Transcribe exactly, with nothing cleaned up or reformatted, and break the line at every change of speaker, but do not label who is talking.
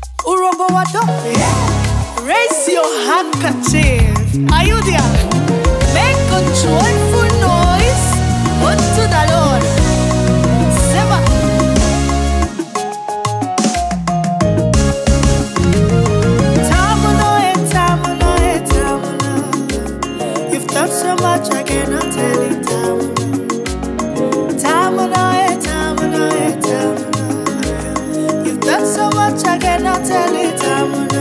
Urobo wadope. Raise your handkerchief. Are you there? Make a joyful noise unto the Lord. Seba. Tamuno, eh, tamuno, eh, tamuno. You've done so much I cannot tell it. Tamuno, tamuno, eh, tamuno, eh, tamuno. You've done so much I cannot tell it. Tamuno.